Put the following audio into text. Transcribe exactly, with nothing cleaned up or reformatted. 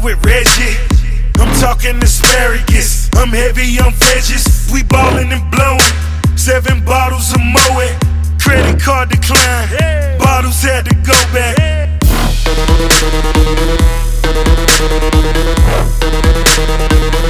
with Reggie. I'm talking asparagus. I'm heavy on veggies. We ballin' and blowin'. Seven bottles of Moet. Credit card decline. Bottles had to go back. Hey.